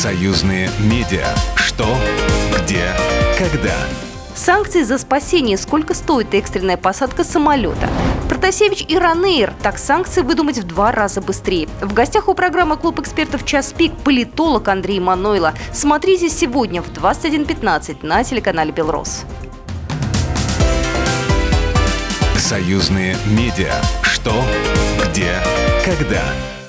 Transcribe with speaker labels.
Speaker 1: Союзные медиа. Что, где, когда.
Speaker 2: Санкции за спасение. Сколько стоит экстренная посадка самолета? Протасевич и Ryanair. Так санкции выдумать в 2 раза быстрее. В гостях у программы «Клуб экспертов. Час пик» политолог Андрей Манойло. Смотрите сегодня в 21:15 на телеканале «Белрос».
Speaker 1: Союзные медиа. Что, где, когда.